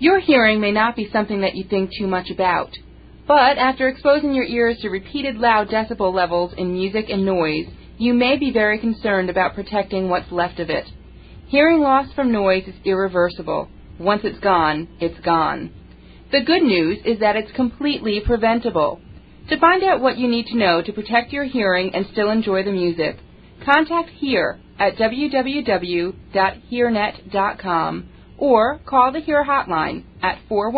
Your hearing may not be something that you think too much about, but after exposing your ears to repeated loud decibel levels in music and noise, you may be very concerned about protecting what's left of it. Hearing loss from noise is irreversible. Once it's gone, it's gone. The good news is that it's completely preventable. To find out what you need to know to protect your hearing and still enjoy the music, contact HEAR at www.hearnet.com or call the HEAR hotline at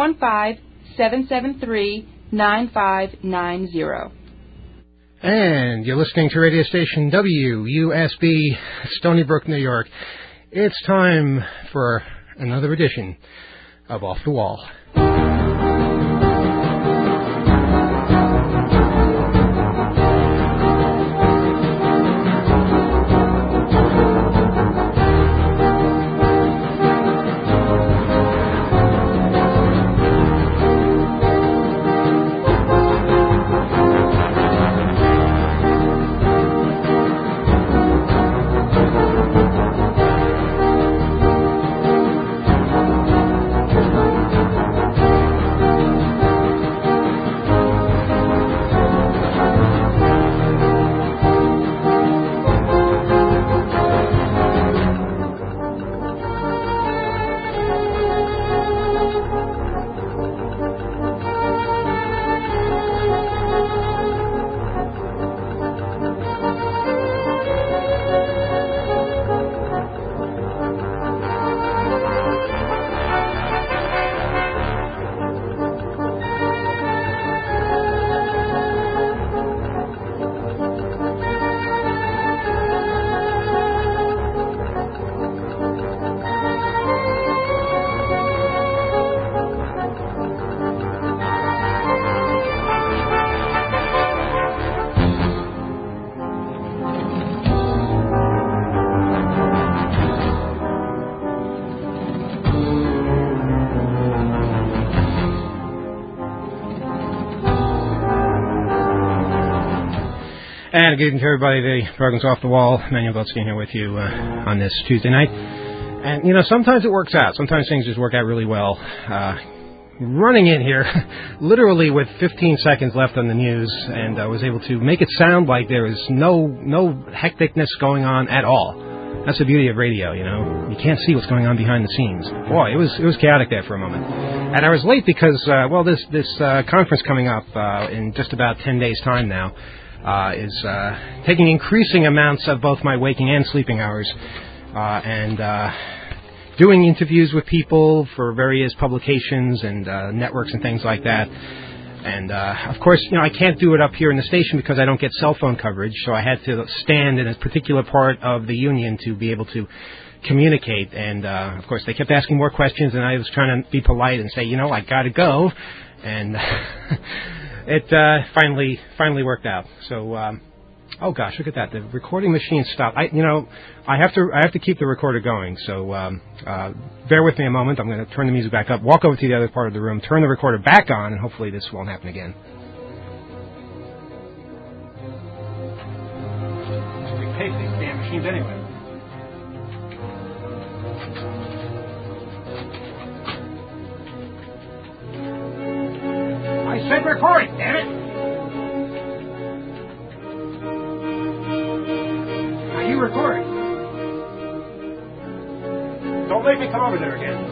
415-773-9590. And you're listening to radio station WUSB, Stony Brook, New York. It's time for another edition of Off the Wall. And good evening to everybody. The program's Off the Wall. Manuel Goldstein here with you on this Tuesday night. And, you know, sometimes it works out. Sometimes things just work out really well. Running in here, literally with 15 seconds left on the news, and I was able to make it sound like there was no hecticness going on at all. That's the beauty of radio, you know. You can't see what's going on behind the scenes. Boy, it was chaotic there for a moment. And I was late because, this conference coming up in just about 10 days' time now, is taking increasing amounts of both my waking and sleeping hours, and doing interviews with people for various publications and networks and things like that. And, of course, you know, I can't do it up here in the station because I don't get cell phone coverage, so I had to stand in a particular part of the union to be able to communicate. And, of course, they kept asking more questions, and I was trying to be polite and say, you know, I got to go. And it finally worked out. So, oh gosh, look at that! The recording machine stopped. I have to keep the recorder going. So, bear with me a moment. I'm going to turn the music back up, walk over to the other part of the room, turn the recorder back on, and hopefully this won't happen again. We pay for these damn machines anyway. I said recording, damn it! Now you record. Don't make me come over there again.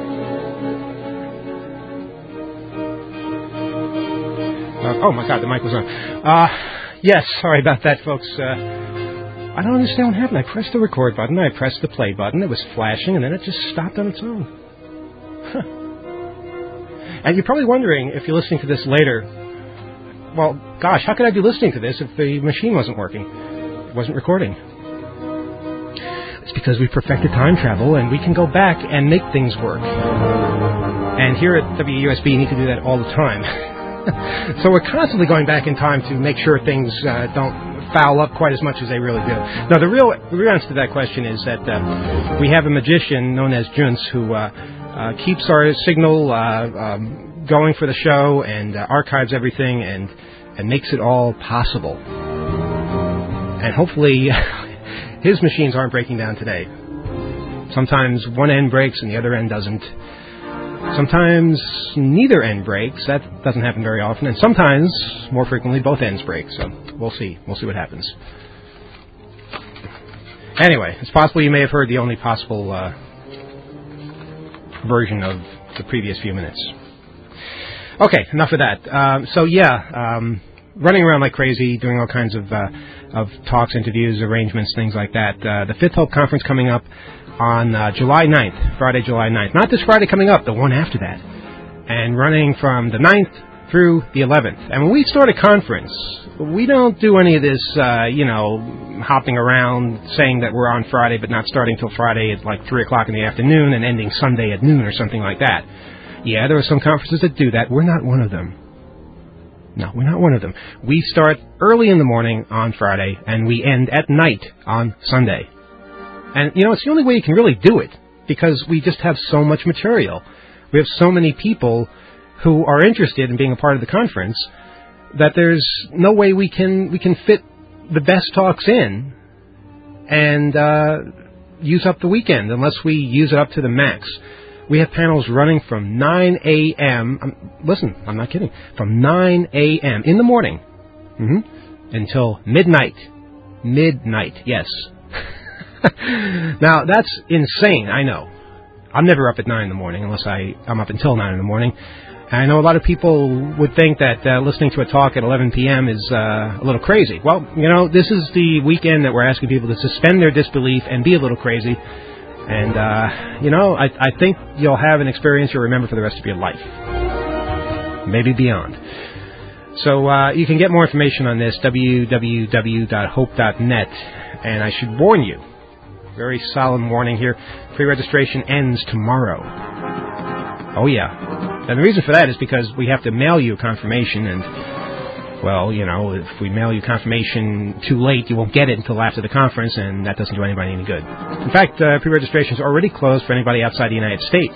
Oh my God, the mic was on. Yes, sorry about that, folks. I don't understand what happened. I pressed the record button, I pressed the play button, it was flashing, and then it just stopped on its own. Huh. And you're probably wondering, if you're listening to this later, well, gosh, how could I be listening to this if the machine wasn't working? It wasn't recording. It's because we perfected time travel, and we can go back and make things work. And here at WUSB, you need to do that all the time. So we're constantly going back in time to make sure things don't foul up quite as much as they really do. Now, the real answer to that question is that we have a magician known as Junce who keeps our signal going for the show and archives everything and makes it all possible. And hopefully his machines aren't breaking down today. Sometimes one end breaks and the other end doesn't. Sometimes neither end breaks. That doesn't happen very often. And sometimes, more frequently, both ends break. So we'll see. We'll see what happens. Anyway, it's possible you may have heard the only possible version of the previous few minutes. Okay, enough of that. Running around like crazy, doing all kinds of talks, interviews, arrangements, things like that. The Fifth Hope Conference coming up on July 9th, Friday, July 9th. Not this Friday coming up, the one after that. And running from the 9th through the 11th. And when we start a conference, we don't do any of this, hopping around saying that we're on Friday but not starting till Friday at like 3 o'clock in the afternoon and ending Sunday at noon or something like that. Yeah, there are some conferences that do that. We're not one of them. No, we're not one of them. We start early in the morning on Friday and we end at night on Sunday. And, it's the only way you can really do it because we just have so much material. We have so many people who are interested in being a part of the conference that there's no way we can fit the best talks in and use up the weekend unless we use it up to the max. We have panels running from 9 a.m. Listen, I'm not kidding. From 9 a.m. in the morning until midnight. Midnight, yes. Now, that's insane, I know. I'm never up at 9 in the morning unless I'm up until 9 in the morning. And I know a lot of people would think that listening to a talk at 11 p.m. is a little crazy. Well, this is the weekend that we're asking people to suspend their disbelief and be a little crazy. And, I think you'll have an experience you'll remember for the rest of your life. Maybe beyond. So you can get more information on this, www.hope.net. And I should warn you, very solemn warning here, pre-registration ends tomorrow. Oh, yeah. And the reason for that is because we have to mail you a confirmation, and, well, if we mail you confirmation too late, you won't get it until after the conference, and that doesn't do anybody any good. In fact, pre-registration is already closed for anybody outside the United States.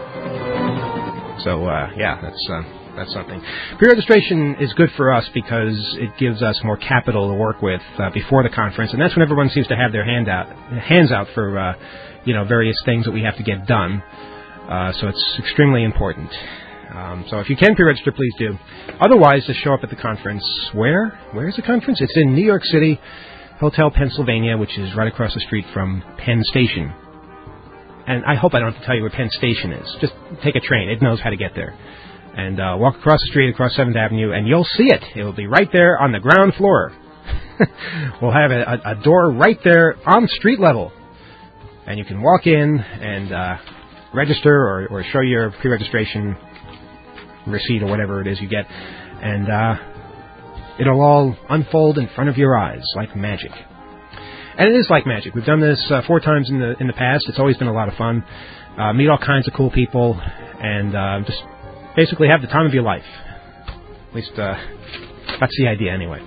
So, that's something. Pre-registration is good for us because it gives us more capital to work with before the conference, and that's when everyone seems to have their hands out for, various things that we have to get done. So it's extremely important. So if you can pre-register, please do. Otherwise, just show up at the conference. Where? Where is the conference? It's in New York City, Hotel Pennsylvania, which is right across the street from Penn Station. And I hope I don't have to tell you where Penn Station is. Just take a train. It knows how to get there. And walk across the street, across 7th Avenue, and you'll see it. It will be right there on the ground floor. We'll have a door right there on street level. And you can walk in and register or show your pre-registration receipt or whatever it is you get. And it'll all unfold in front of your eyes like magic. And it is like magic. We've done this 4 times in the past. It's always been a lot of fun. Meet all kinds of cool people and just basically have the time of your life. At least that's the idea anyway.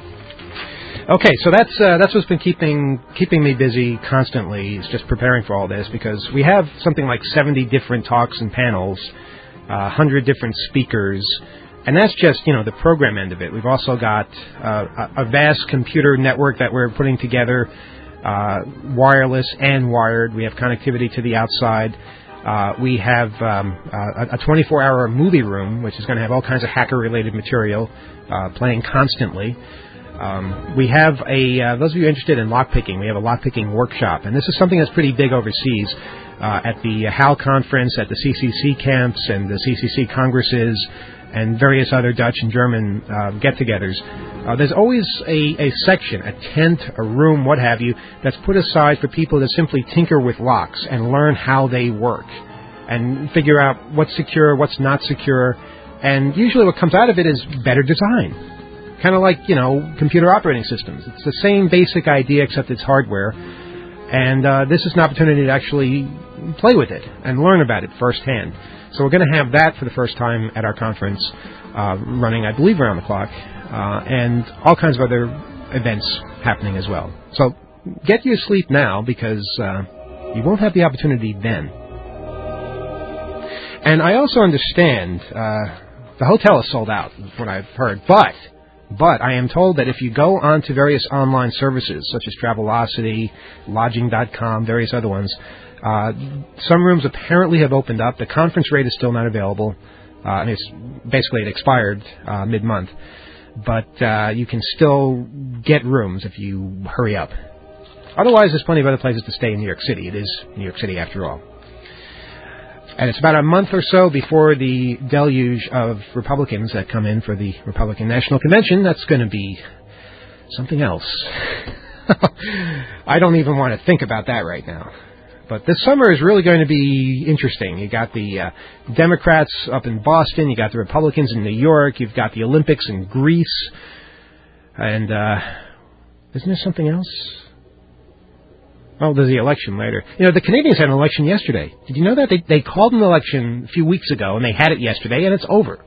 Okay, so that's what's been keeping me busy constantly, is just preparing for all this, because we have something like 70 different talks and panels, 100 different speakers, and that's just, the program end of it. We've also got a vast computer network that we're putting together, wireless and wired. We have connectivity to the outside. We have a 24-hour movie room, which is going to have all kinds of hacker-related material playing constantly. We have those of you interested in lockpicking, we have a lockpicking workshop, and this is something that's pretty big overseas. At the HAL conference, at the CCC camps, and the CCC congresses, and various other Dutch and German get-togethers, there's always a section, a tent, a room, what have you, that's put aside for people to simply tinker with locks and learn how they work and figure out what's secure, what's not secure, and usually what comes out of it is better design. Kind of like, computer operating systems. It's the same basic idea, except it's hardware. And this is an opportunity to actually play with it and learn about it firsthand. So we're going to have that for the first time at our conference, running, I believe, around the clock, and all kinds of other events happening as well. So get your sleep now, because you won't have the opportunity then. And I also understand the hotel is sold out, is what I've heard, but I am told that if you go onto various online services, such as Travelocity, Lodging.com, various other ones, Some rooms apparently have opened up. The conference rate is still not available. And it's basically it expired mid-month. But you can still get rooms if you hurry up. Otherwise, there's plenty of other places to stay in New York City. It is New York City after all. And it's about a month or so before the deluge of Republicans that come in for the Republican National Convention. That's going to be something else. I don't even want to think about that right now. But this summer is really going to be interesting. You got the Democrats up in Boston. You got the Republicans in New York. You've got the Olympics in Greece. And isn't there something else? Oh, there's the election later. You know, the Canadians had an election yesterday. Did you know that? They called an election a few weeks ago, and they had it yesterday, and it's over.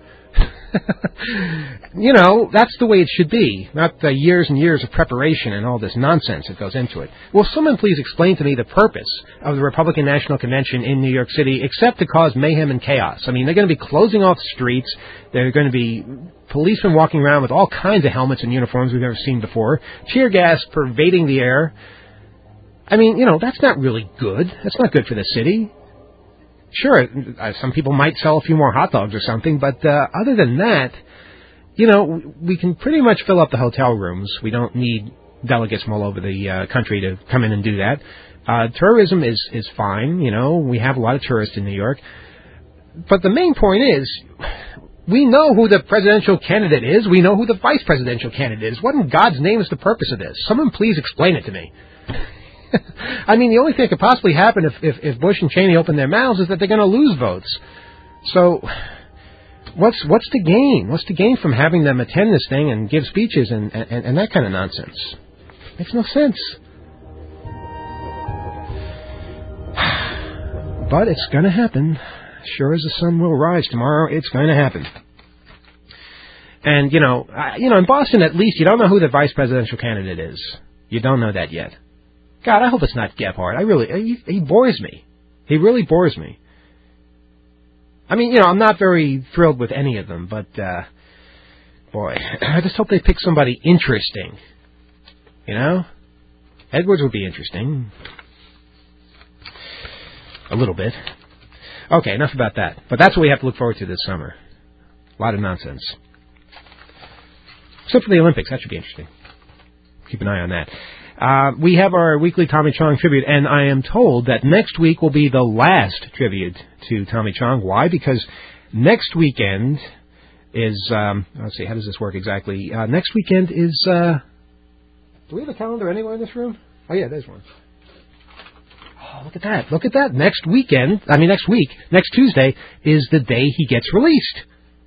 You know, that's the way it should be, not the years and years of preparation and all this nonsense that goes into it. Will someone please explain to me the purpose of the Republican National Convention in New York City except to cause mayhem and chaos? I mean, they're going to be closing off streets. There are going to be policemen walking around with all kinds of helmets and uniforms we've never seen before, tear gas pervading the air. I mean, you know, that's not really good. That's not good for the city. Sure, some people might sell a few more hot dogs or something, but other than that, you know, we can pretty much fill up the hotel rooms. We don't need delegates from all over the country to come in and do that. Tourism is fine. You know, we have a lot of tourists in New York. But the main point is, we know who the presidential candidate is. We know who the vice presidential candidate is. What in God's name is the purpose of this? Someone please explain it to me. I mean, the only thing that could possibly happen if Bush and Cheney open their mouths is that they're going to lose votes. So what's the gain? What's the gain from having them attend this thing and give speeches and that kind of nonsense? Makes no sense. But it's going to happen. Sure as the sun will rise tomorrow, it's going to happen. And, you know, in Boston, at least, you don't know who the vice presidential candidate is. You don't know that yet. God, I hope it's not Gephardt. He bores me. He really bores me. I mean, you know, I'm not very thrilled with any of them, but, boy, I just hope they pick somebody interesting. You know? Edwards would be interesting. A little bit. Okay, enough about that. But that's what we have to look forward to this summer. A lot of nonsense. Except for the Olympics. That should be interesting. Keep an eye on that. We have our weekly Tommy Chong tribute, and I am told that next week will be the last tribute to Tommy Chong. Why? Because next weekend is, let's see, how does this work exactly? Next weekend is, do we have a calendar anywhere in this room? Oh, yeah, there's one. Oh, look at that. Look at that. Next week, next Tuesday, is the day he gets released.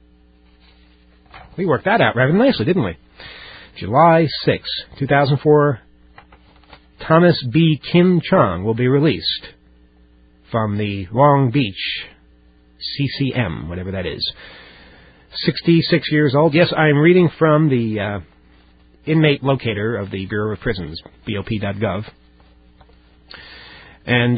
We worked that out rather nicely, didn't we? July 6, 2004, Thomas B. Kim Chong will be released from the Long Beach CCM, whatever that is. 66 years old. Yes, I am reading from the inmate locator of the Bureau of Prisons, BOP.gov. And,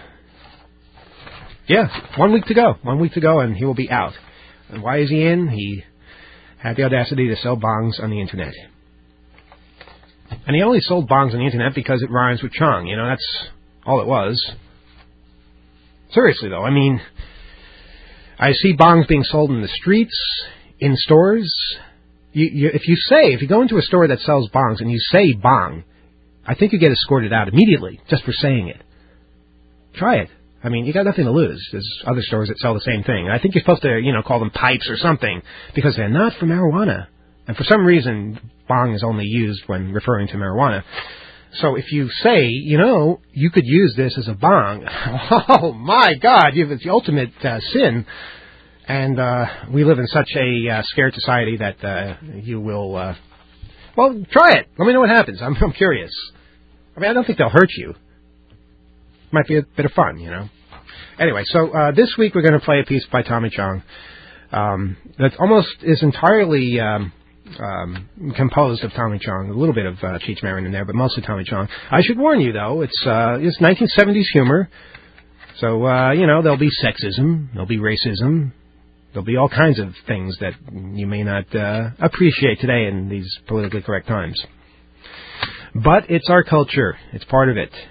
yeah, 1 week to go. 1 week to go, and he will be out. And why is he in? He had the audacity to sell bongs on the Internet. And he only sold bongs on the Internet because it rhymes with Chong. You know, that's all it was. Seriously, though, I mean, I see bongs being sold in the streets, in stores. If you go into a store that sells bongs and you say bong, I think you get escorted out immediately just for saying it. Try it. I mean, you got nothing to lose. There's other stores that sell the same thing. I think you're supposed to, call them pipes or something because they're not for marijuana. And for some reason, bong is only used when referring to marijuana. So if you say, you could use this as a bong, oh my God, it's the ultimate sin. And we live in such a scared society that you will, well, try it. Let me know what happens. I'm curious. I mean, I don't think they'll hurt you. Might be a bit of fun, Anyway, so this week we're going to play a piece by Tommy Chong that almost is entirely composed of Tommy Chong. A little bit of Cheech Marin in there, but mostly Tommy Chong. I should warn you, though, it's 1970s humor. So, there'll be sexism, there'll be racism, there'll be all kinds of things that you may not appreciate today in these politically correct times. But it's our culture. It's part of it.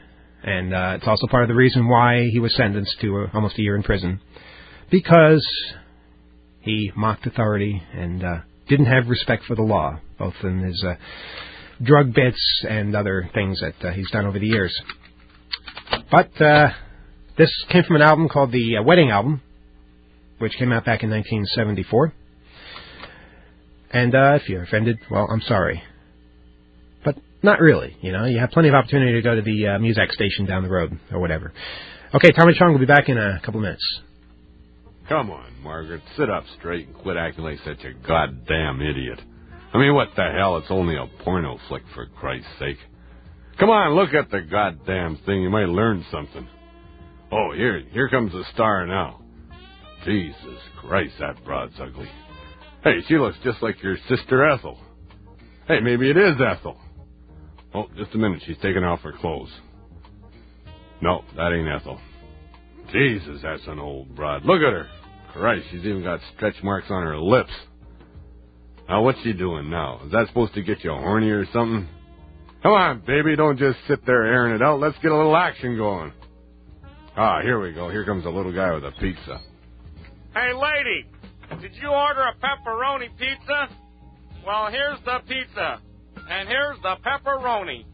And it's also part of the reason why he was sentenced to almost a year in prison. Because he mocked authority and didn't have respect for the law, both in his drug bits and other things that he's done over the years. But this came from an album called the Wedding Album, which came out back in 1974. And if you're offended, well, I'm sorry. But not really, you know. You have plenty of opportunity to go to the Muzak station down the road or whatever. Okay, Tommy Chong will be back in a couple of minutes. Come on, Margaret. Sit up straight and quit acting like such a goddamn idiot. I mean, what the hell? It's only a porno flick, for Christ's sake. Come on, look at the goddamn thing. You might learn something. Oh, here comes the star now. Jesus Christ, that broad's ugly. Hey, she looks just like your sister Ethel. Hey, maybe it is Ethel. Oh, just a minute. She's taking off her clothes. No, that ain't Ethel. Jesus, that's an old broad. Look at her. Christ, she's even got stretch marks on her lips. Now, what's she doing now? Is that supposed to get you horny or something? Come on, baby, don't just sit there airing it out. Let's get a little action going. Ah, here we go. Here comes a little guy with a pizza. Hey, lady, did you order a pepperoni pizza? Well, here's the pizza, and here's the pepperoni.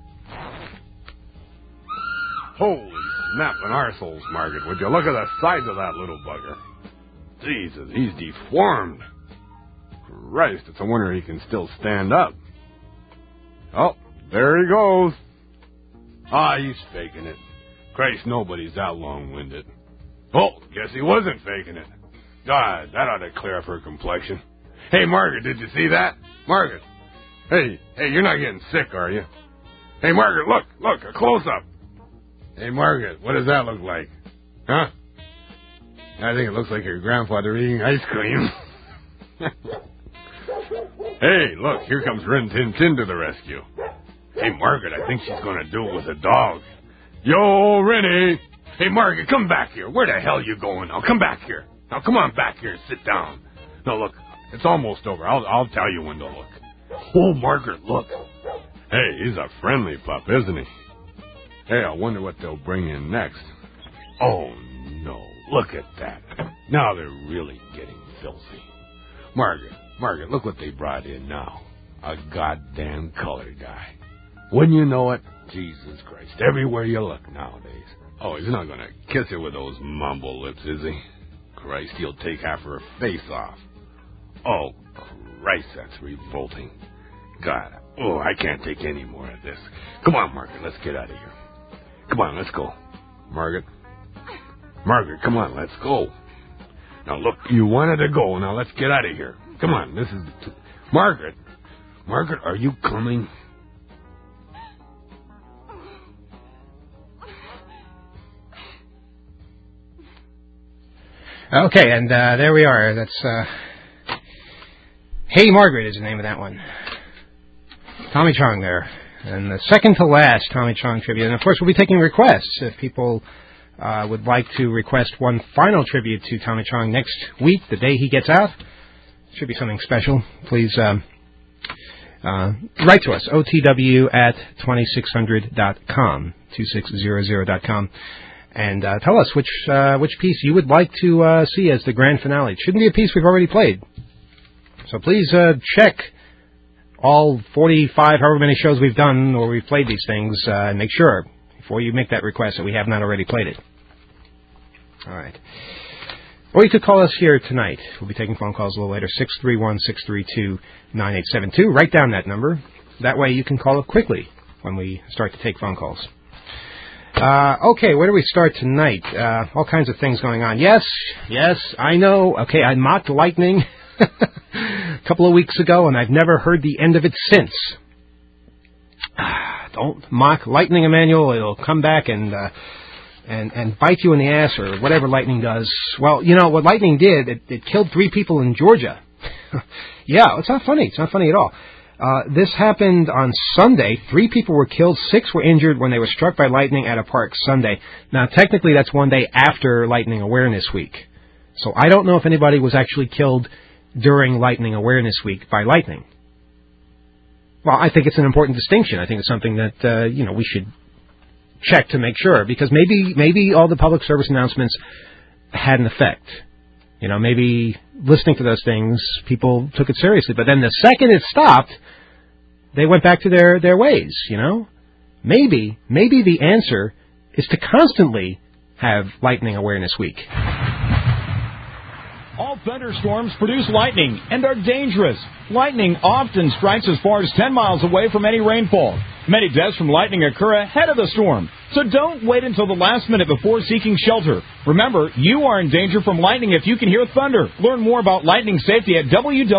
Holy snapping arseholes, Margaret. Would you look at the size of that little bugger? Jesus, he's deformed. Christ, it's a wonder he can still stand up. Oh, there he goes. Ah, he's faking it. Christ, nobody's that long-winded. Oh, guess he wasn't faking it. God, that ought to clear up her complexion. Hey, Margaret, did you see that? Margaret. Hey, you're not getting sick, are you? Hey, Margaret, look, a close-up. Hey, Margaret, what does that look like? Huh? I think it looks like your grandfather eating ice cream. Hey, look, here comes Rin Tin Tin to the rescue. Hey, Margaret, I think she's going to do it with a dog. Yo, Rennie! Hey, Margaret, come back here. Where the hell are you going now? Come back here. Now, come on back here and sit down. No, look, it's almost over. I'll tell you when to look. Oh, Margaret, look. Hey, he's a friendly pup, isn't he? Hey, I wonder what they'll bring in next. Oh, no, look at that. Now they're really getting filthy. Margaret, look what they brought in now. A goddamn colored guy. Wouldn't you know it? Jesus Christ, everywhere you look nowadays. Oh, he's not going to kiss her with those mumble lips, is he? Christ, he'll take half her face off. Oh, Christ, that's revolting. God, I can't take any more of this. Come on, Margaret, let's get out of here. Come on, let's go. Margaret, come on, let's go. Now, look, you wanted to go. Now, let's get out of here. Come on, this is... Margaret, are you coming? Okay, and there we are. That's Hey Margaret is the name of that one. Tommy Chong there. And the second to last Tommy Chong tribute. And, of course, we'll be taking requests. If people would like to request one final tribute to Tommy Chong next week, the day he gets out, should be something special, please write to us, otw@2600.com, 2600.com. And tell us which piece you would like to see as the grand finale. It shouldn't be a piece we've already played. So please check all 45, however many shows we've done where we've played these things, and make sure, before you make that request, that we have not already played it. All right. Or you could call us here tonight. We'll be taking phone calls a little later, 631-632-9872. Write down that number. That way you can call up quickly when we start to take phone calls. Okay, where do we start tonight? All kinds of things going on. Yes, I know. Okay, I mocked lightning a couple of weeks ago, and I've never heard the end of it since. Don't mock lightning, Emmanuel. It'll come back and bite you in the ass, or whatever lightning does. Well, you know, what lightning did, it killed 3 people in Georgia. Yeah, it's not funny. It's not funny at all. This happened on Sunday. 3 people were killed, 6 were injured when they were struck by lightning at a park Sunday. Now, technically, that's one day after Lightning Awareness Week. So I don't know if anybody was actually killed during Lightning Awareness Week by lightning. Well, I think it's an important distinction. I think it's something that, we should check to make sure, because maybe all the public service announcements had an effect. Maybe listening to those things, people took it seriously. But then the second it stopped, they went back to their ways, Maybe the answer is to constantly have Lightning Awareness Week. All thunderstorms produce lightning and are dangerous. Lightning often strikes as far as 10 miles away from any rainfall. Many deaths from lightning occur ahead of the storm, so don't wait until the last minute before seeking shelter. Remember, you are in danger from lightning if you can hear thunder. Learn more about lightning safety at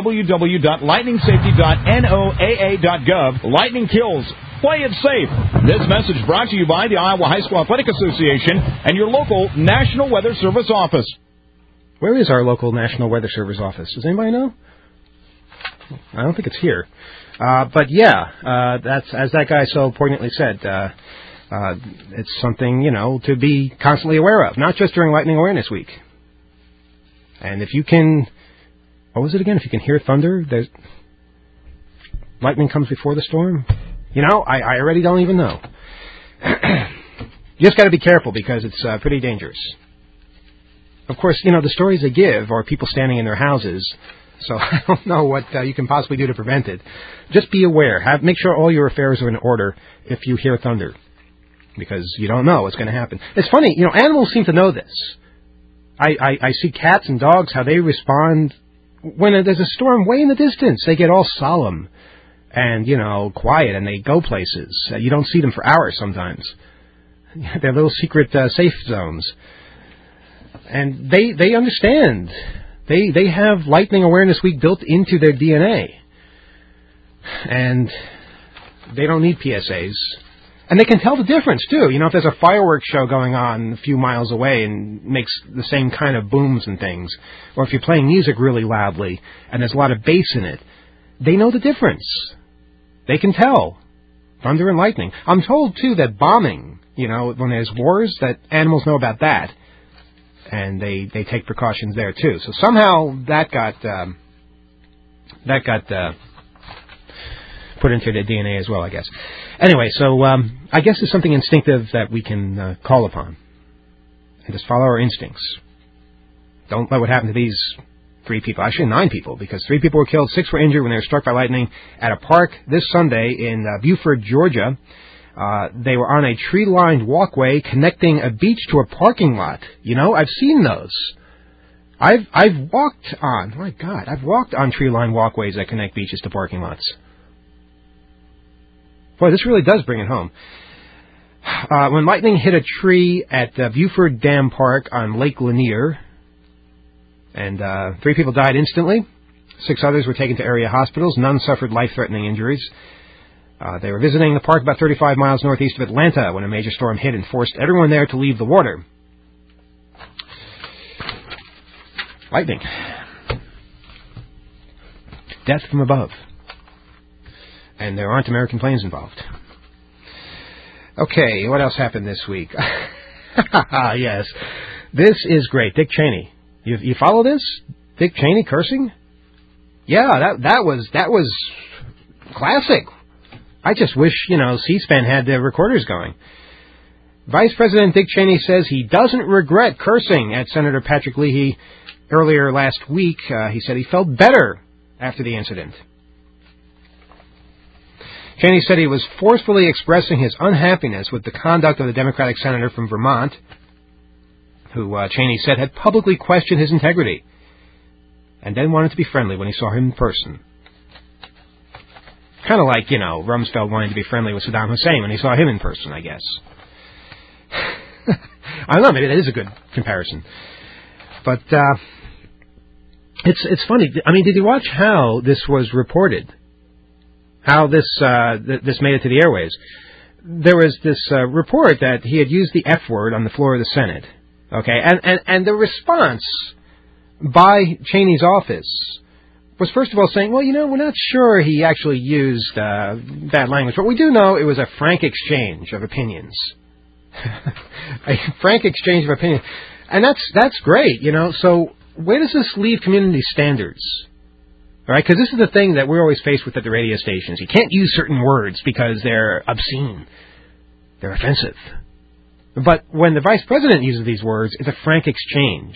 www.lightningsafety.noaa.gov. Lightning kills. Play it safe. This message brought to you by the Iowa High School Athletic Association and your local National Weather Service office. Where is our local National Weather Service office? Does anybody know? I don't think it's here. But yeah, that's, as that guy so poignantly said, it's something, to be constantly aware of, not just during Lightning Awareness Week. And if you can, what was it again? If you can hear thunder, lightning comes before the storm. I already don't even know. You just got to be careful because it's pretty dangerous. Of course, the stories they give are people standing in their houses, so I don't know what you can possibly do to prevent it. Just be aware. Make sure all your affairs are in order if you hear thunder, because you don't know what's going to happen. It's funny, animals seem to know this. I see cats and dogs, how they respond when there's a storm way in the distance. They get all solemn and, quiet, and they go places. You don't see them for hours sometimes. They're little secret safe zones. And they understand. They have Lightning Awareness Week built into their DNA. And they don't need PSAs. And they can tell the difference, too. If there's a fireworks show going on a few miles away and makes the same kind of booms and things, or if you're playing music really loudly and there's a lot of bass in it, they know the difference. They can tell. Thunder and lightning. I'm told, too, that bombing, when there's wars, that animals know about that. And they take precautions there, too. So somehow that got put into their DNA as well, I guess. Anyway, so I guess it's something instinctive that we can call upon. And just follow our instincts. Don't let what happened to these 3 people, actually 9 people, because 3 people were killed, 6 were injured when they were struck by lightning at a park this Sunday in Buford, Georgia. They were on a tree-lined walkway connecting a beach to a parking lot. I've seen those. I've walked on tree-lined walkways that connect beaches to parking lots. Boy, this really does bring it home. When lightning hit a tree at Buford Dam Park on Lake Lanier, and 3 people died instantly. 6 others were taken to area hospitals. None suffered life-threatening injuries. They were visiting the park about 35 miles northeast of Atlanta when a major storm hit and forced everyone there to leave the water. Lightning. Death from above. And there aren't American planes involved. Okay, what else happened this week? Yes, this is great. Dick Cheney. You follow this? Dick Cheney cursing? Yeah, that was classic. I just wish, C-SPAN had their recorders going. Vice President Dick Cheney says he doesn't regret cursing at Senator Patrick Leahy earlier last week. He said he felt better after the incident. Cheney said he was forcefully expressing his unhappiness with the conduct of the Democratic senator from Vermont, who Cheney said had publicly questioned his integrity, and then wanted to be friendly when he saw him in person. Kind of like, Rumsfeld wanting to be friendly with Saddam Hussein when he saw him in person, I guess. I don't know, maybe that is a good comparison. But it's funny. I mean, did you watch how this was reported? How this made it to the airways? There was this report that he had used the F word on the floor of the Senate. Okay, and the response by Cheney's office was first of all saying, well, we're not sure he actually used bad language, but we do know it was a frank exchange of opinions. A frank exchange of opinions. And that's great, So where does this leave community standards? All right, because this is the thing that we're always faced with at the radio stations. You can't use certain words because they're obscene. They're offensive. But when the vice president uses these words, it's a frank exchange.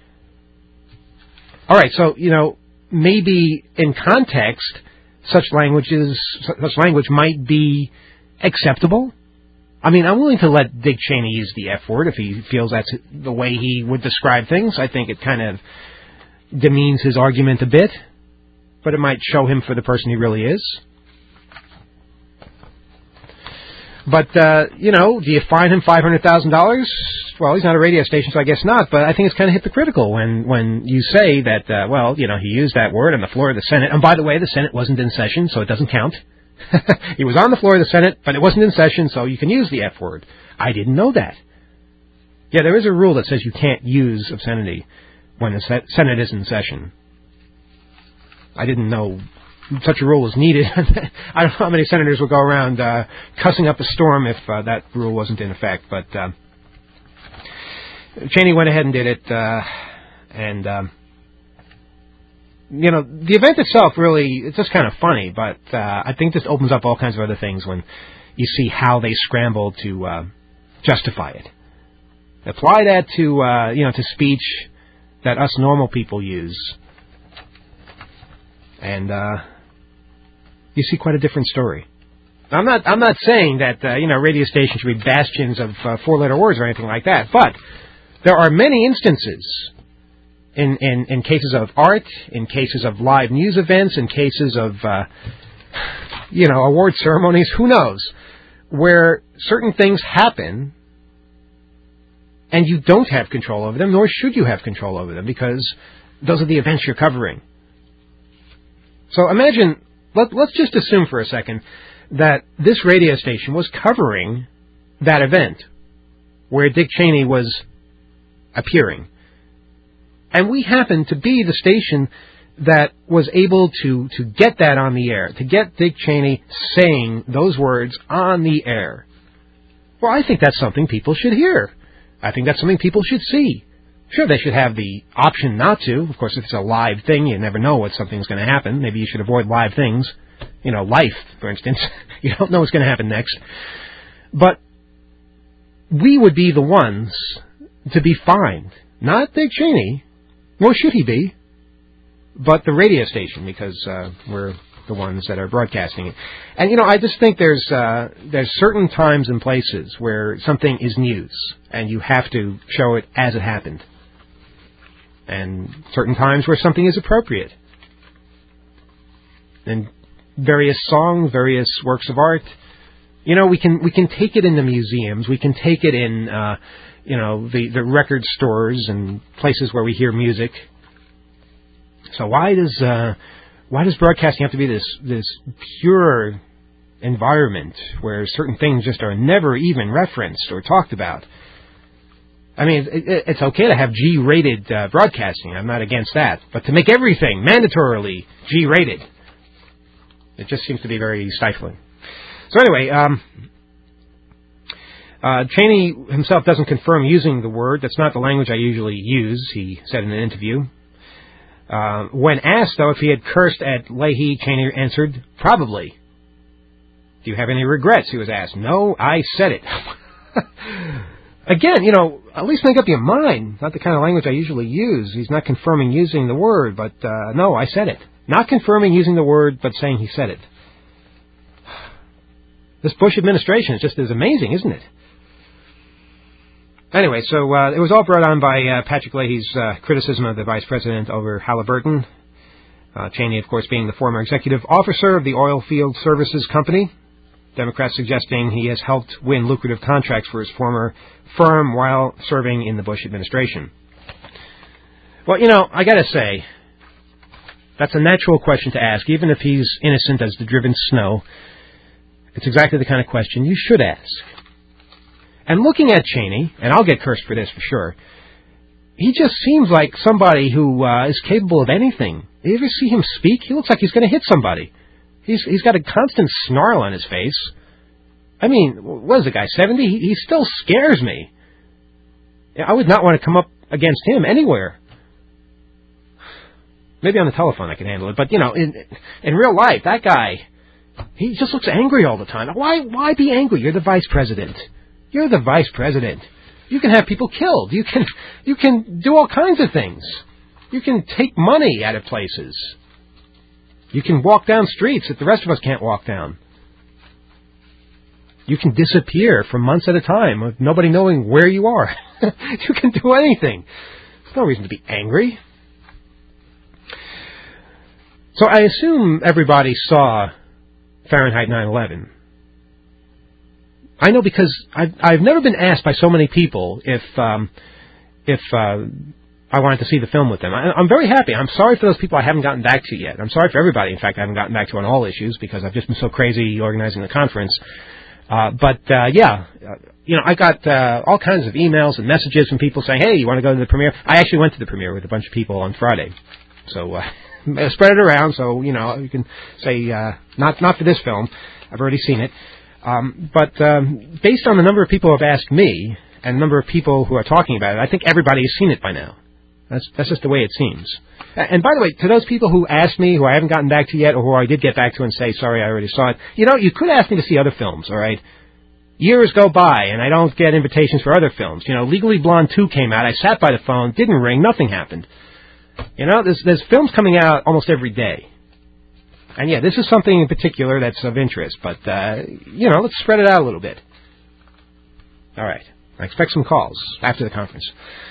All right, so, maybe in context, such language might be acceptable. I mean, I'm willing to let Dick Cheney use the F word if he feels that's the way he would describe things. I think it kind of demeans his argument a bit, but it might show him for the person he really is. But, do you fine him $500,000? Well, he's not a radio station, so I guess not, but I think it's kind of hypocritical when you say that, he used that word on the floor of the Senate. And by the way, the Senate wasn't in session, so it doesn't count. He was on the floor of the Senate, but it wasn't in session, so you can use the F word. I didn't know that. Yeah, there is a rule that says you can't use obscenity when the Senate is in session. I didn't know such a rule was needed. I don't know how many senators will go around cussing up a storm if that rule wasn't in effect. But Cheney went ahead and did it. The event itself really, it's just kind of funny. But I think this opens up all kinds of other things when you see how they scramble to justify it. Apply that to speech that us normal people use. And you see quite a different story. I'm not saying that radio stations should be bastions of four-letter words or anything like that, but there are many instances in cases of art, in cases of live news events, in cases of award ceremonies, who knows, where certain things happen and you don't have control over them, nor should you have control over them, because those are the events you're covering. So imagine, let's just assume for a second that this radio station was covering that event where Dick Cheney was appearing. And we happened to be the station that was able to get that on the air, to get Dick Cheney saying those words on the air. Well, I think that's something people should hear. I think that's something people should see. Sure, they should have the option not to. Of course, if it's a live thing, you never know what something's going to happen. Maybe you should avoid live things. Life, for instance. You don't know what's going to happen next. But we would be the ones to be fined. Not Dick Cheney, nor should he be, but the radio station, because we're the ones that are broadcasting it. And, I just think there's certain times and places where something is news, and you have to show it as it happened. And certain times where something is appropriate. And various songs, various works of art, we can take it in the museums, we can take it in, the record stores and places where we hear music. So why does broadcasting have to be this pure environment where certain things just are never even referenced or talked about? I mean, it's okay to have G-rated broadcasting. I'm not against that. But to make everything mandatorily G-rated, it just seems to be very stifling. So anyway, Cheney himself doesn't confirm using the word. That's not the language I usually use, he said in an interview. When asked, though, if he had cursed at Leahy, Cheney answered, probably. Do you have any regrets? He was asked. No, I said it. Again, at least make up your mind. Not the kind of language I usually use. He's not confirming using the word, but no, I said it. Not confirming using the word, but saying he said it. This Bush administration is just as amazing, isn't it? Anyway, so it was all brought on by Patrick Leahy's criticism of the vice president over Halliburton. Cheney, of course, being the former executive officer of the Oilfield Services Company. Democrats suggesting he has helped win lucrative contracts for his former firm while serving in the Bush administration. Well, I got to say, that's a natural question to ask, even if he's innocent as the driven snow. It's exactly the kind of question you should ask. And looking at Cheney, and I'll get cursed for this for sure, he just seems like somebody who is capable of anything. You ever see him speak? He looks like he's going to hit somebody. He's got a constant snarl on his face. I mean, what is the guy, 70? He still scares me. I would not want to come up against him anywhere. Maybe on the telephone I can handle it, but, in real life, that guy, he just looks angry all the time. Why be angry? You're the vice president. You're the vice president. You can have people killed. You can do all kinds of things. You can take money out of places. You can walk down streets that the rest of us can't walk down. You can disappear for months at a time with nobody knowing where you are. You can do anything. There's no reason to be angry. So I assume everybody saw Fahrenheit 9/11. I know because I've never been asked by so many people if I wanted to see the film with them. I'm very happy. I'm sorry for those people I haven't gotten back to yet. I'm sorry for everybody, in fact, I haven't gotten back to on all issues because I've just been so crazy organizing the conference. I got all kinds of emails and messages from people saying, hey, you want to go to the premiere? I actually went to the premiere with a bunch of people on Friday. So spread it around so, you can say, not for this film. I've already seen it. But based on the number of people who have asked me and the number of people who are talking about it, I think everybody has seen it by now. That's just the way it seems. And by the way, to those people who asked me, who I haven't gotten back to yet, or who I did get back to and say, sorry, I already saw it, you could ask me to see other films, all right? Years go by, and I don't get invitations for other films. Legally Blonde 2 came out, I sat by the phone, didn't ring, nothing happened. There's films coming out almost every day. And yeah, this is something in particular that's of interest, but, let's spread it out a little bit. All right. I expect some calls after the conference.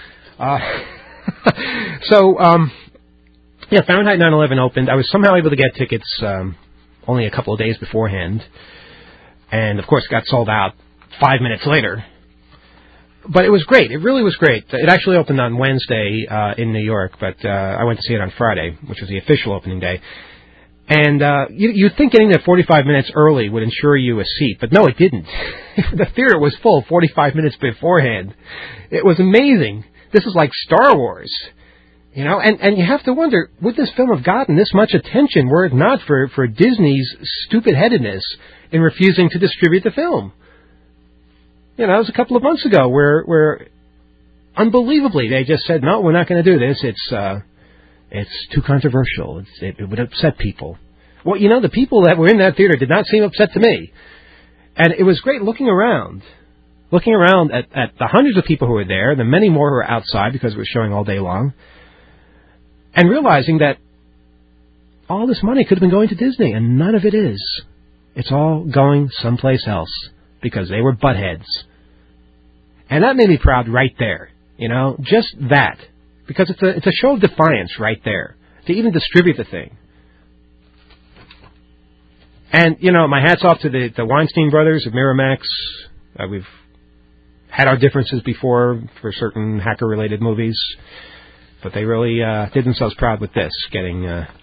Fahrenheit 9/11 opened. I was somehow able to get tickets only a couple of days beforehand. And, of course, got sold out 5 minutes later. But it was great. It really was great. It actually opened on Wednesday in New York, but I went to see it on Friday, which was the official opening day. And you'd think getting there 45 minutes early would ensure you a seat, but no, it didn't. The theater was full 45 minutes beforehand. It was amazing. This is like Star Wars, and you have to wonder, would this film have gotten this much attention were it not for Disney's stupid-headedness in refusing to distribute the film? It was a couple of months ago where unbelievably they just said, no, we're not going to do this. It's too controversial. It would upset people. Well, the people that were in that theater did not seem upset to me. And it was great looking around at the hundreds of people who were there, the many more who were outside because it was showing all day long, and realizing that all this money could have been going to Disney, and none of it is. It's all going someplace else because they were buttheads. And that made me proud right there, just that. Because it's a show of defiance right there, to even distribute the thing. And, my hat's off to the Weinstein brothers of Miramax. We've had our differences before for certain hacker-related movies, but they really did themselves proud with this, getting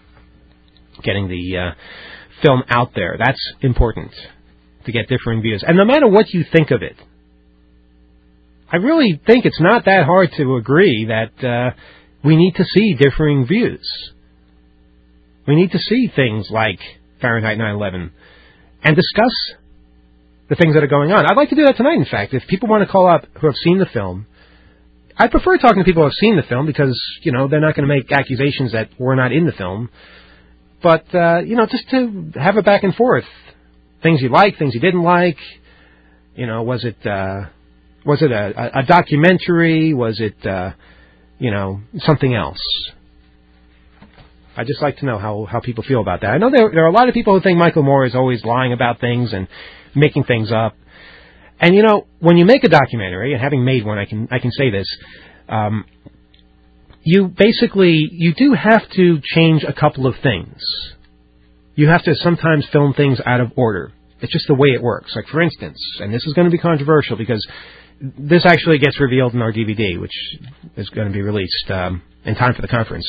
the film out there. That's important, to get differing views. And no matter what you think of it, I really think it's not that hard to agree that we need to see differing views. We need to see things like Fahrenheit 9/11 and discuss the things that are going on. I'd like to do that tonight, in fact. If people want to call up who have seen the film, I prefer talking to people who have seen the film because, they're not going to make accusations that we're not in the film. But, just to have a back and forth. Things you liked, things you didn't like. Was it a documentary? Was it, something else? I'd just like to know how people feel about that. I know there are a lot of people who think Michael Moore is always lying about things and making things up. And, when you make a documentary, and having made one, I can say this, you do have to change a couple of things. You have to sometimes film things out of order. It's just the way it works. Like, for instance, and this is going to be controversial because this actually gets revealed in our DVD, which is going to be released in time for the conference.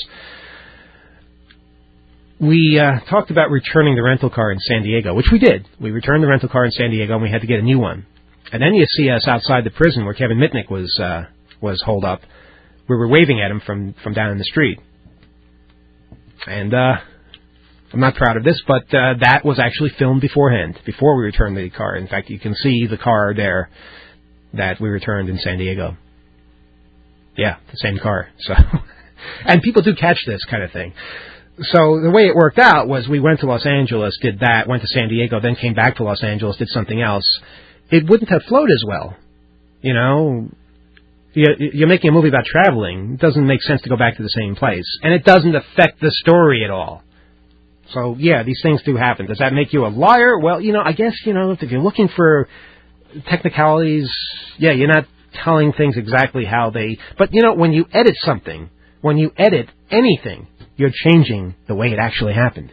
We talked about returning the rental car in San Diego, which we did. We returned the rental car in San Diego, and we had to get a new one. And then you see us outside the prison where Kevin Mitnick was holed up. We were waving at him from down in the street. And I'm not proud of this, but that was actually filmed beforehand, before we returned the car. In fact, you can see the car there that we returned in San Diego. Yeah, the same car. So, and people do catch this kind of thing. So the way it worked out was we went to Los Angeles, did that, went to San Diego, then came back to Los Angeles, did something else. It wouldn't have flowed as well You know, you're making a movie about traveling. It doesn't make sense to go back to the same place. And it doesn't affect the story at all. So, yeah, these things do happen. Does that make you a liar? Well, you know, I guess, you know, if you're looking for technicalities, yeah, you're not telling things exactly how they... But, you know, when you edit something, when you edit anything, you're changing the way it actually happened.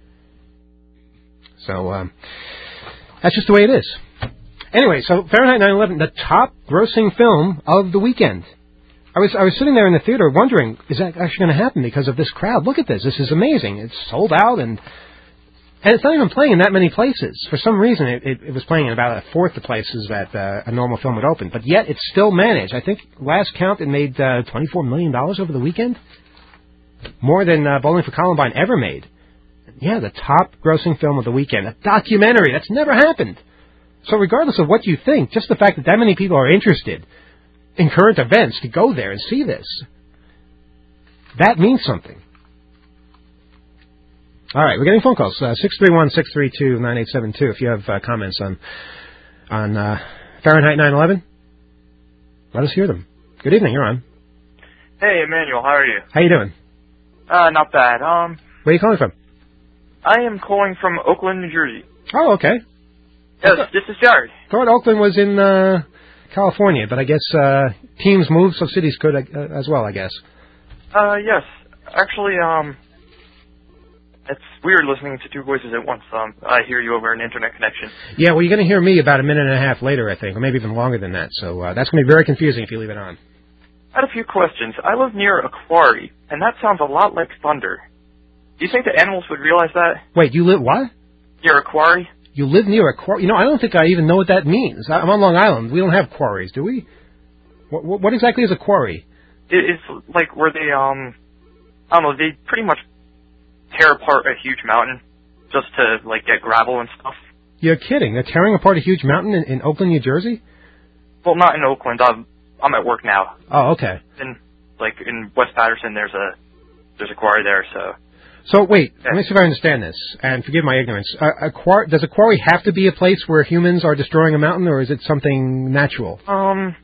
So, that's just the way it is. Anyway, so Fahrenheit 9/11, the top grossing film of the weekend. I was sitting there in the theater wondering, is that actually going to happen because of this crowd? Look at this. This is amazing. It's sold out, and it's not even playing in that many places. For some reason, it was playing in about a fourth of places that a normal film would open. But yet, it still managed. I think last count, it made $24 million over the weekend. More than Bowling for Columbine ever made. Yeah, the top grossing film of the weekend. A documentary. That's never happened. So regardless of what you think, just the fact that many people are interested in current events to go there and see this, that means something. All right, we're getting phone calls. 631-632-9872 if you have comments on Fahrenheit 9/11. Let us hear them. Good evening, you're on. Hey, Emmanuel, how are you? How you doing? Not bad. Where are you calling from? I am calling from Oakland, New Jersey. Oh, okay. Yes, this is Jared. Thought Oakland was in California, but I guess teams move, so cities could as well, I guess. Yes. Actually, it's weird listening to two voices at once. I hear you over an internet connection. Yeah, well, you're going to hear me about a minute and a half later, I think, or maybe even longer than that, so that's going to be very confusing if you leave it on. I had a few questions. I live near a quarry, and that sounds a lot like thunder. Do you think the animals would realize that? Wait, you live what? Near a quarry? You live near a quarry? You know, I don't think I even know what that means. I'm on Long Island. We don't have quarries, do we? What exactly is a quarry? It's like where they, I don't know, they pretty much tear apart a huge mountain just to, like, get gravel and stuff. You're kidding. They're tearing apart a huge mountain in Oakland, New Jersey? Well, not in Oakland. I'm at work now. Oh, okay. In West Patterson, there's a quarry there, so... So, wait, let me see if I understand this, and forgive my ignorance. Does a quarry have to be a place where humans are destroying a mountain, or is it something natural? I'm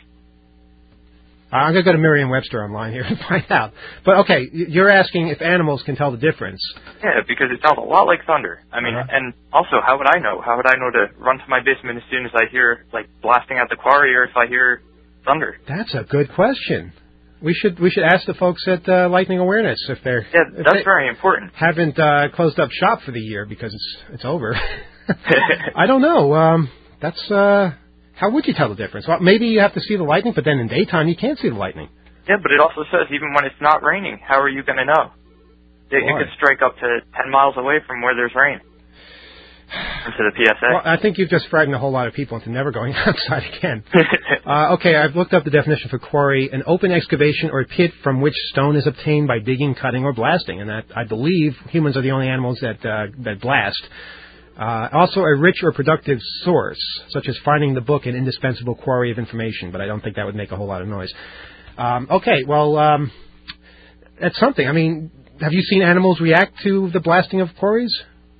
going to go to Merriam-Webster online here and find out. But, okay, you're asking if animals can tell the difference. Yeah, because it sounds a lot like thunder. I mean, and also, how would I know? How would I know to run to my basement as soon as I hear, like, blasting out the quarry, or if I hear thunder? That's a good question. We should ask the folks at Lightning Awareness if they're... Yeah, that's very important. Haven't closed up shop for the year because it's over. I don't know. How would you tell the difference? Well, maybe you have to see the lightning, but then in daytime you can't see the lightning. Yeah, but it also says even when it's not raining, how are you going to know? It could strike up to 10 miles away from where there's rain. Into the PSA. Well, I think you've just frightened a whole lot of people into never going outside again. Okay, I've looked up the definition for quarry: an open excavation or pit from which stone is obtained by digging, cutting, or blasting. And that, I believe, humans are the only animals that blast. Also, a rich or productive source, such as finding the book an indispensable quarry of information. But I don't think that would make a whole lot of noise. Okay, well, that's something. I mean, have you seen animals react to the blasting of quarries?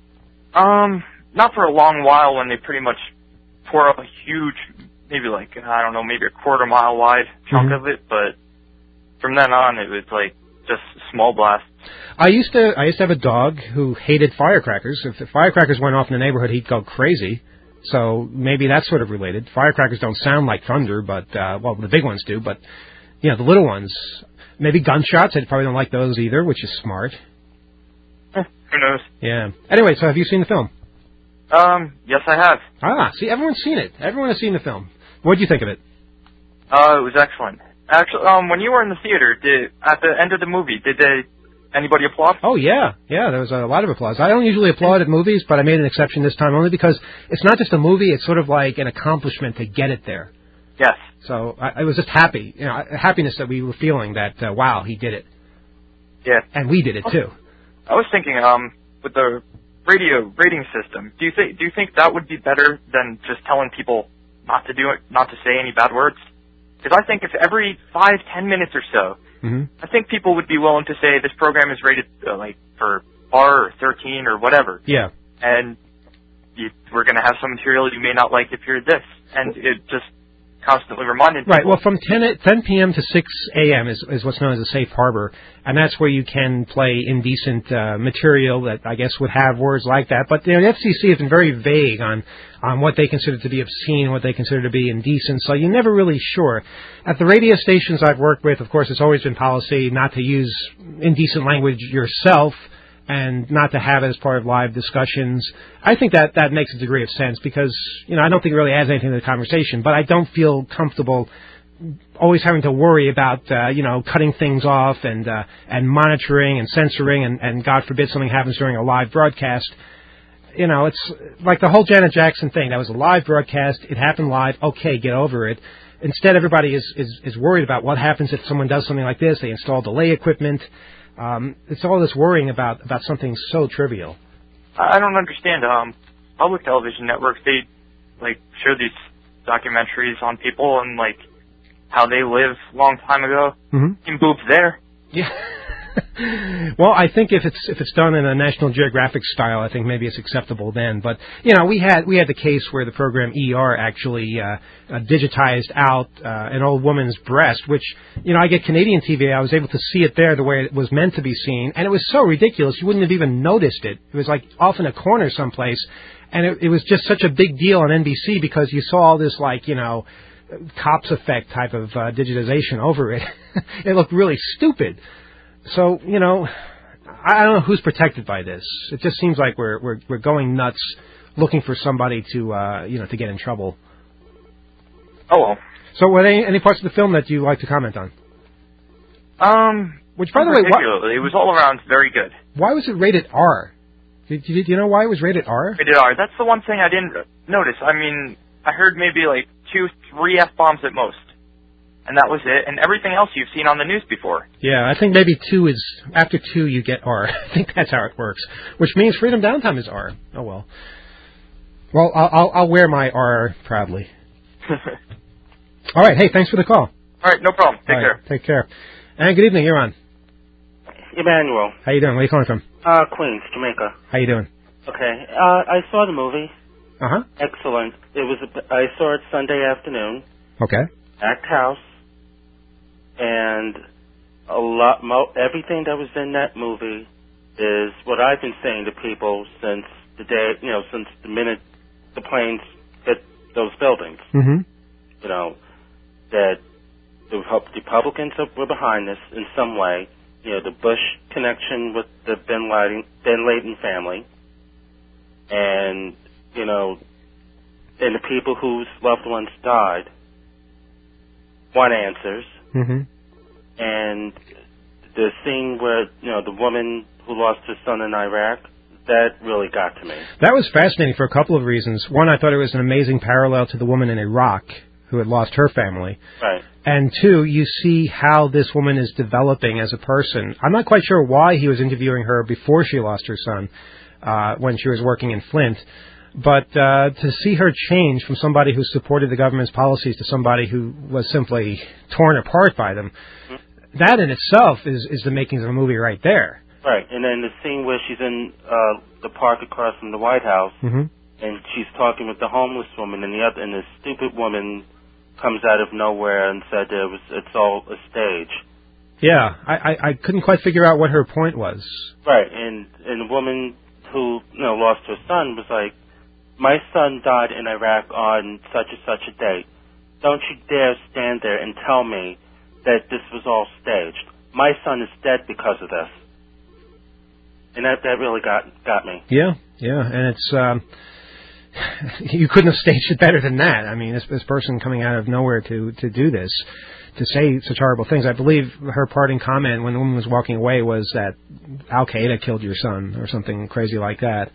Not for a long while when they pretty much pour up a huge, maybe like, I don't know, maybe a quarter-mile wide chunk of it, but from then on it was like just small blasts. I used to have a dog who hated firecrackers. If the firecrackers went off in the neighborhood, he'd go crazy. So maybe that's sort of related. Firecrackers don't sound like thunder, but, well, the big ones do, but, you know, the little ones, maybe gunshots, I probably don't like those either, which is smart. Who knows? Yeah. Anyway, so have you seen the film? Yes, I have. See, everyone's seen it. Everyone has seen the film. What did you think of it? It was excellent. Actually, when you were in the theater, at the end of the movie, did anybody applaud? Oh, yeah. Yeah, there was a lot of applause. I don't usually applaud at movies, but I made an exception this time only because it's not just a movie, it's sort of like an accomplishment to get it there. Yes. So I was just happy, you know, happiness that we were feeling that, wow, he did it. Yeah. And we did it, too. I was thinking, with the radio rating system, do you think that would be better than just telling people not to do it, not to say any bad words? Because I think if every 5-10 minutes or so, I think people would be willing to say this program is rated like for R or 13 or whatever. Yeah. And we're going to have some material you may not like if you're this, and it just constantly reminding people. Right. Well, from 10 p.m. to 6 a.m. is what's known as a safe harbor, and that's where you can play indecent material that I guess would have words like that. But the FCC has been very vague on what they consider to be obscene, what they consider to be indecent, so you're never really sure. At the radio stations I've worked with, of course, it's always been policy not to use indecent language yourself and not to have it as part of live discussions. I think that makes a degree of sense because, I don't think it really adds anything to the conversation, but I don't feel comfortable always having to worry about, cutting things off and monitoring and censoring and God forbid something happens during a live broadcast. It's like the whole Janet Jackson thing. That was a live broadcast. It happened live. Okay, get over it. Instead, everybody is worried about what happens if someone does something like this. They install delay equipment. It's all this worrying about something so trivial. I don't understand. Public television networks, they show these documentaries on people and how they lived a long time ago. Mm-hmm. Boobs there. Yeah. Well, I think if it's done in a National Geographic style, I think maybe it's acceptable then. But we had the case where the program ER actually digitized out an old woman's breast, which I get Canadian TV. I was able to see it there the way it was meant to be seen, and it was so ridiculous you wouldn't have even noticed it. It was off in a corner someplace, and it was just such a big deal on NBC because you saw all this cops effect type of digitization over it. It looked really stupid. So, I don't know who's protected by this. It just seems like we're going nuts looking for somebody to get in trouble. Oh, well. So were there any parts of the film that you like to comment on? Which, by the way, it was all around very good. Why was it rated R? Do you know why it was rated R? Rated R. That's the one thing I didn't notice. I mean, I heard maybe 2, 3 F-bombs at most. And that was it, and everything else you've seen on the news before. Yeah, I think maybe after 2 you get R. I think that's how it works, which means Freedom Downtime is R. Oh, well. Well, I'll wear my R proudly. All right, hey, thanks for the call. All right, no problem. Take care. Take care. And good evening, you're on. Emmanuel. How you doing? Where are you calling from? Queens, Jamaica. How you doing? Okay, I saw the movie. Uh-huh. Excellent. I saw it Sunday afternoon. Okay. Packed house. And everything that was in that movie is what I've been saying to people since the day, since the minute the planes hit those buildings. Mm-hmm. That the Republicans were behind this in some way. The Bush connection with the Bin Laden family, and and the people whose loved ones died want answers. Mm-hmm. And the scene where, the woman who lost her son in Iraq, that really got to me. That was fascinating for a couple of reasons. One, I thought it was an amazing parallel to the woman in Iraq who had lost her family. Right. And two, you see how this woman is developing as a person. I'm not quite sure why he was interviewing her before she lost her son, when she was working in Flint. But to see her change from somebody who supported the government's policies to somebody who was simply torn apart by them, that in itself is the makings of a movie right there. Right, and then the scene where she's in the park across from the White House, and she's talking with the homeless woman, and the stupid woman comes out of nowhere and said it's all a stage. Yeah, I couldn't quite figure out what her point was. Right, and the woman who lost her son was like, my son died in Iraq on such and such a date. Don't you dare stand there and tell me that this was all staged. My son is dead because of this. And that really got me. Yeah, and it's you couldn't have staged it better than that. I mean, this person coming out of nowhere to do this, to say such horrible things. I believe her parting comment when the woman was walking away was that Al Qaeda killed your son or something crazy like that.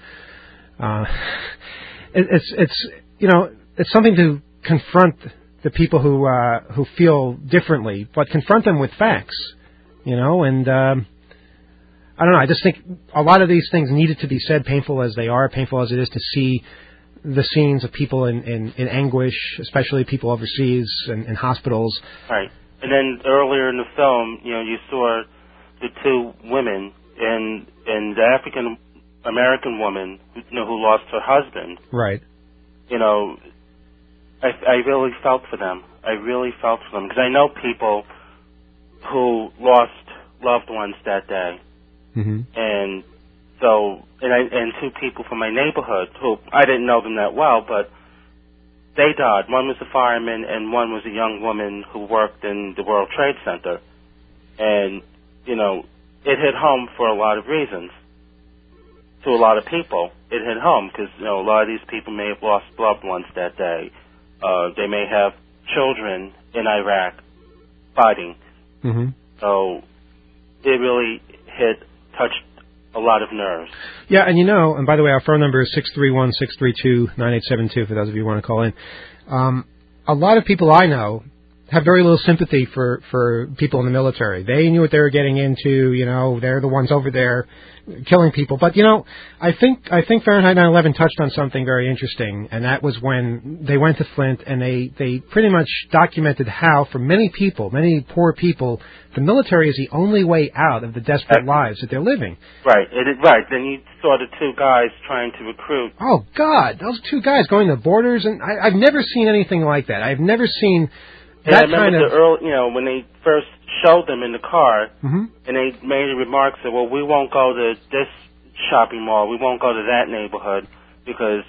It's something to confront the people who feel differently, but confront them with facts, and I don't know. I just think a lot of these things needed to be said, painful as they are, painful as it is to see the scenes of people in anguish, especially people overseas and in hospitals. Right. And then earlier in the film, you saw the two women and the African American woman who lost her husband. Right. I really felt for them. I really felt for them because I know people who lost loved ones that day, and so and two people from my neighborhood who I didn't know them that well, but they died. One was a fireman, and one was a young woman who worked in the World Trade Center, and it hit home for a lot of reasons. To a lot of people, it hit home because a lot of these people may have lost loved ones that day. They may have children in Iraq fighting. So it really touched a lot of nerves. Yeah, and by the way, our phone number is 631-632-9872 for those of you who want to call in. A lot of people I know have very little sympathy for people in the military. They knew what they were getting into. They're the ones over there killing people. But I think Fahrenheit 9/11 touched on something very interesting, and that was when they went to Flint and they pretty much documented how, for many people, many poor people, the military is the only way out of the desperate lives that they're living. Right, right. Then you saw the two guys trying to recruit. Oh God, those two guys going to the borders, and I've never seen anything like that. I've never seen. And I remember when they first showed them in the car, and they made remarks that, well, we won't go to this shopping mall, we won't go to that neighborhood because,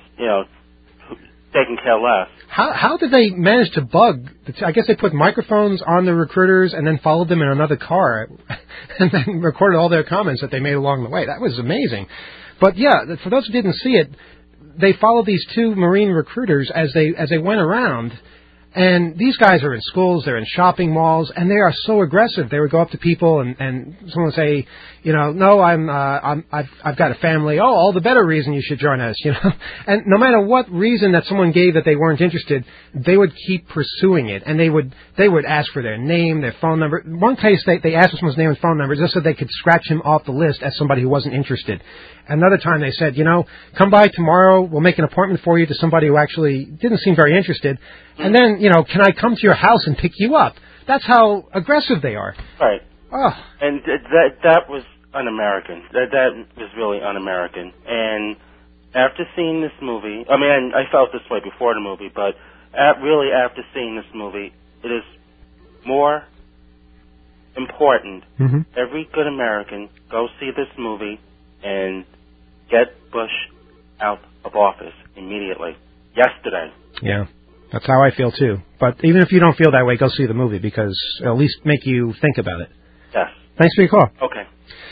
they can care less. How did they manage to bug? I guess they put microphones on the recruiters and then followed them in another car and then recorded all their comments that they made along the way. That was amazing. But yeah, for those who didn't see it, they followed these two Marine recruiters as they went around. And these guys are in schools, they're in shopping malls, and they are so aggressive. They would go up to people and someone would say, no, I've got a family. Oh, all the better reason you should join us, And no matter what reason that someone gave that they weren't interested, they would keep pursuing it. And they would ask for their name, their phone number. One case, they asked for someone's name and phone number just so they could scratch him off the list as somebody who wasn't interested. Another time they said, come by tomorrow, we'll make an appointment for you to somebody who actually didn't seem very interested. And then, can I come to your house and pick you up? That's how aggressive they are. Right. Oh. And that was un-American. That was really un-American. And after seeing this movie, I felt this way before the movie, but really after seeing this movie, it is more important. Every good American go see this movie and get Bush out of office immediately. Yesterday. Yeah. That's how I feel, too. But even if you don't feel that way, go see the movie, because it'll at least make you think about it. Yes. Thanks for your call. Okay.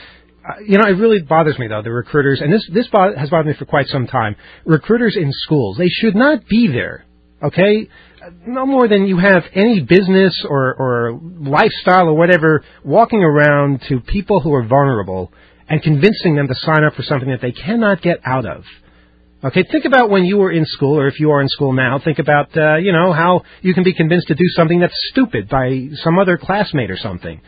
It really bothers me, though, the recruiters, and this has bothered me for quite some time. Recruiters in schools, they should not be there, okay? No more than you have any business or lifestyle or whatever walking around to people who are vulnerable and convincing them to sign up for something that they cannot get out of. Okay, think about when you were in school, or if you are in school now, think about, how you can be convinced to do something that's stupid by some other classmate or something.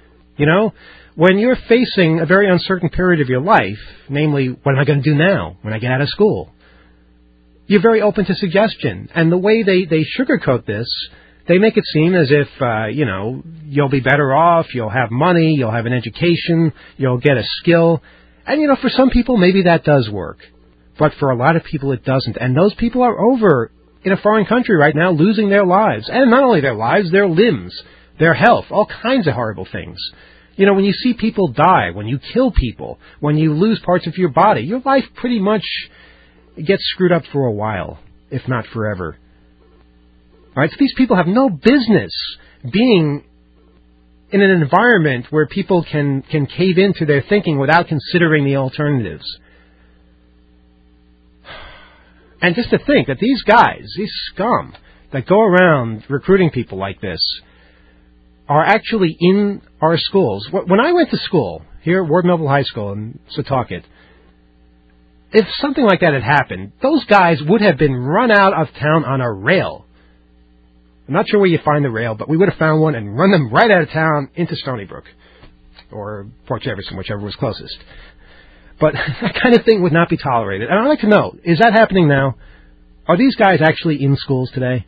When you're facing a very uncertain period of your life, namely, what am I going to do now when I get out of school? You're very open to suggestion. And the way they sugarcoat this, they make it seem as if, you'll be better off, you'll have money, you'll have an education, you'll get a skill. And, for some people, maybe that does work. But for a lot of people, it doesn't. And those people are over in a foreign country right now, losing their lives. And not only their lives, their limbs, their health, all kinds of horrible things. When you see people die, when you kill people, when you lose parts of your body, your life pretty much gets screwed up for a while, if not forever. All right, so these people have no business being in an environment where people can cave into their thinking without considering the alternatives. And just to think that these guys, these scum that go around recruiting people like this, are actually in our schools. When I went to school here at Ward Melville High School in Setauket, if something like that had happened, those guys would have been run out of town on a rail. I'm not sure where you find the rail, but we would have found one and run them right out of town into Stony Brook or Port Jefferson, whichever was closest. But that kind of thing would not be tolerated. And I'd like to know, is that happening now? Are these guys actually in schools today?